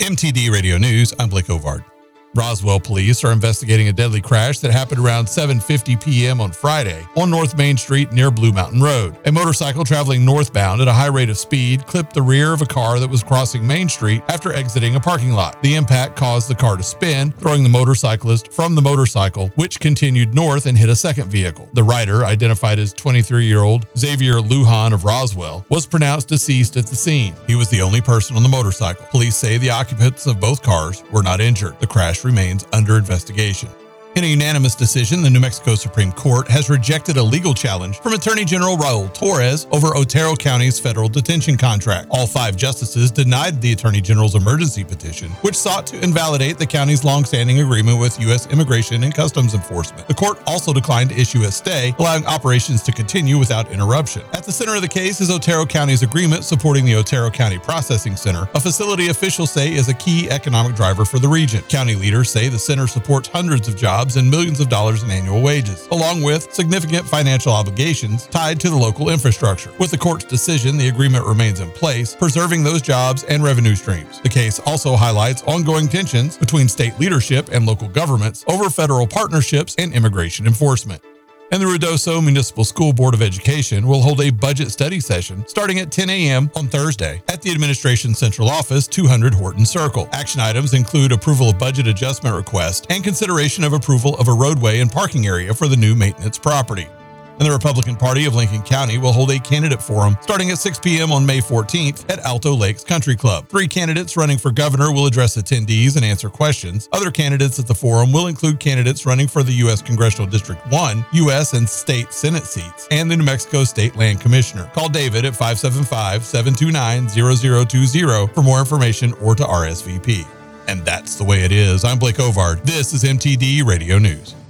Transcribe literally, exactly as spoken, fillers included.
M T D Radio News, I'm Blake Ovard. Roswell police are investigating a deadly crash that happened around seven fifty p.m. on Friday on North Main Street near Blue Mountain Road. A motorcycle traveling northbound at a high rate of speed clipped the rear of a car that was crossing Main Street after exiting a parking lot. The impact caused the car to spin, throwing the motorcyclist from the motorcycle, which continued north and hit a second vehicle. The rider, identified as twenty-three-year-old Xavier Lujan of Roswell, was pronounced deceased at the scene. He was the only person on the motorcycle. Police say the occupants of both cars were not injured. The crash remains under investigation. In a unanimous decision, the New Mexico Supreme Court has rejected a legal challenge from Attorney General Raul Torres over Otero County's federal detention contract. All five justices denied the Attorney General's emergency petition, which sought to invalidate the county's long-standing agreement with U S Immigration and Customs Enforcement. The court also declined to issue a stay, allowing operations to continue without interruption. At the center of the case is Otero County's agreement supporting the Otero County Processing Center, a facility officials say is a key economic driver for the region. County leaders say the center supports hundreds of jobs and millions of dollars in annual wages, along with significant financial obligations tied to the local infrastructure. With the court's decision, the agreement remains in place, preserving those jobs and revenue streams. The case also highlights ongoing tensions between state leadership and local governments over federal partnerships and immigration enforcement. And the Ruidoso Municipal School Board of Education will hold a budget study session starting at ten a.m. on Thursday at the Administration Central Office, two hundred Horton Circle. Action items include approval of budget adjustment request and consideration of approval of a roadway and parking area for the new maintenance property. And the Republican Party of Lincoln County will hold a candidate forum starting at six p.m. on May fourteenth at Alto Lakes Country Club. Three candidates running for governor will address attendees and answer questions. Other candidates at the forum will include candidates running for the U S Congressional District one, U S and state Senate seats, and the New Mexico State Land Commissioner. Call David at five seven five, seven two nine, zero zero two zero for more information or to R S V P. And that's the way it is. I'm Blake Ovard. This is M T D Radio News.